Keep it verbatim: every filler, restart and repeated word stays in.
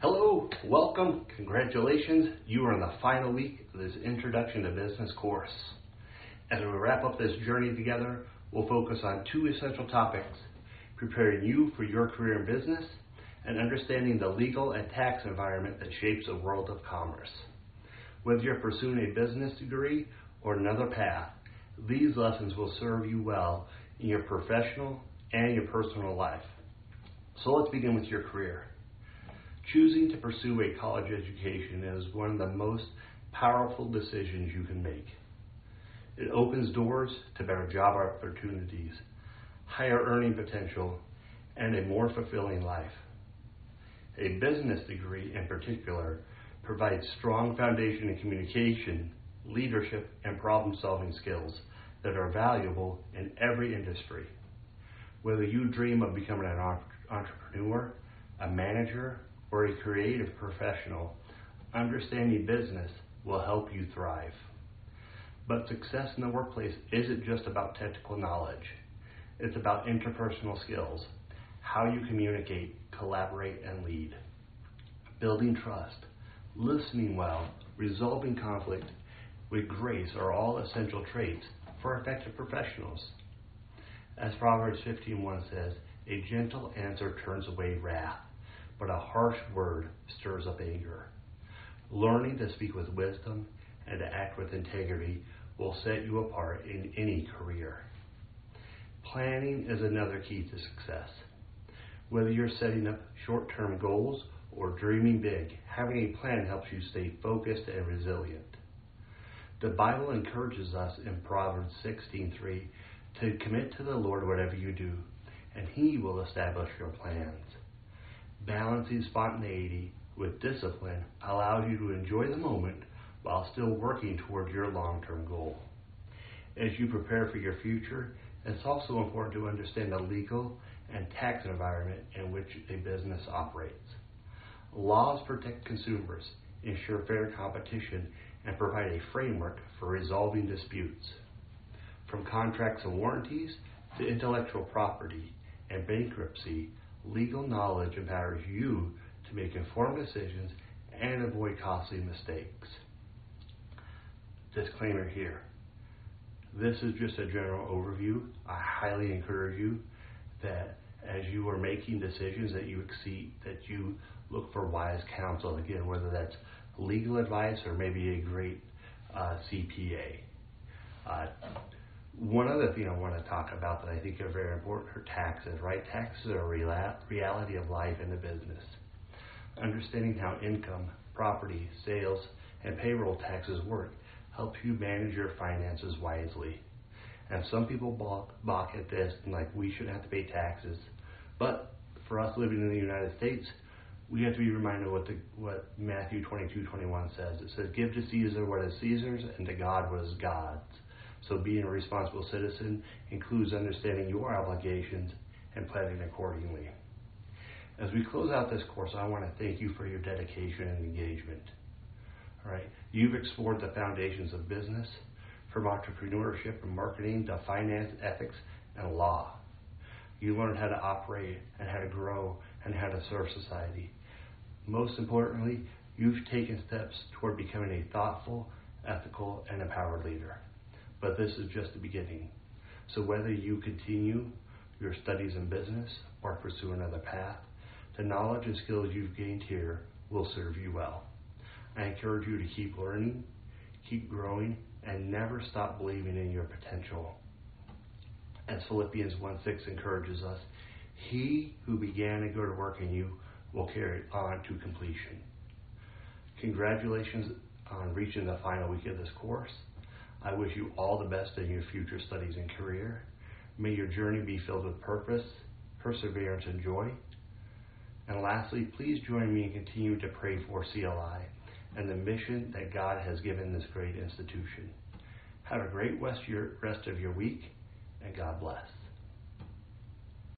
Hello, welcome, congratulations. You are in the final week of this Introduction to Business course. As we wrap up this journey together, we'll focus on two essential topics: preparing you for your career in business and understanding the legal and tax environment that shapes the world of commerce. Whether you're pursuing a business degree or another path, these lessons will serve you well in your professional and your personal life. So let's begin with your career. Choosing to pursue a college education is one of the most powerful decisions you can make. It opens doors to better job opportunities, higher earning potential, and a more fulfilling life. A business degree, in particular, provides strong foundation in communication, leadership, and problem-solving skills that are valuable in every industry. Whether you dream of becoming an entrepreneur, a manager, or a creative professional, understanding business will help you thrive. But success in the workplace isn't just about technical knowledge. It's about interpersonal skills, how you communicate, collaborate, and lead. Building trust, listening well, resolving conflict with grace are all essential traits for effective professionals. As Proverbs fifteen one says, "A gentle answer turns away wrath, but a harsh word stirs up anger." Learning to speak with wisdom and to act with integrity will set you apart in any career. Planning is another key to success. Whether you're setting up short-term goals or dreaming big, having a plan helps you stay focused and resilient. The Bible encourages us in Proverbs sixteen three to commit to the Lord whatever you do, and He will establish your plans. Balancing spontaneity with discipline allows you to enjoy the moment while still working toward your long-term goal. As you prepare for your future, it's also important to understand the legal and tax environment in which a business operates. Laws protect consumers, ensure fair competition, and provide a framework for resolving disputes. From contracts and warranties to intellectual property and bankruptcy, legal knowledge empowers you to make informed decisions and avoid costly mistakes. Disclaimer here. This is just a general overview. I highly encourage you that as you are making decisions that you exceed, that you look for wise counsel, again, whether that's legal advice or maybe a great uh, C P A. Uh, One other thing I want to talk about that I think are very important are taxes, right? Taxes are a real- reality of life in the business. Understanding how income, property, sales, and payroll taxes work helps you manage your finances wisely. And some people balk, balk at this and like, we shouldn't have to pay taxes. But for us living in the United States, we have to be reminded what the, what Matthew twenty-two twenty-one says. It says, "Give to Caesar what is Caesar's and to God what is God's." So being a responsible citizen includes understanding your obligations and planning accordingly. As we close out this course, I want to thank you for your dedication and engagement. All right, you've explored the foundations of business, from entrepreneurship and marketing to finance, ethics, and law. You learned how to operate and how to grow and how to serve society. Most importantly, you've taken steps toward becoming a thoughtful, ethical, and empowered leader. But this is just the beginning. So whether you continue your studies in business or pursue another path, the knowledge and skills you've gained here will serve you well. I encourage you to keep learning, keep growing, and never stop believing in your potential. As Philippians one six encourages us, "He who began a good work in you will carry it on to completion." Congratulations on reaching the final week of this course. I wish you all the best in your future studies and career. May your journey be filled with purpose, perseverance, and joy. And lastly, please join me in continuing to pray for C L I and the mission that God has given this great institution. Have a great rest of your week, and God bless.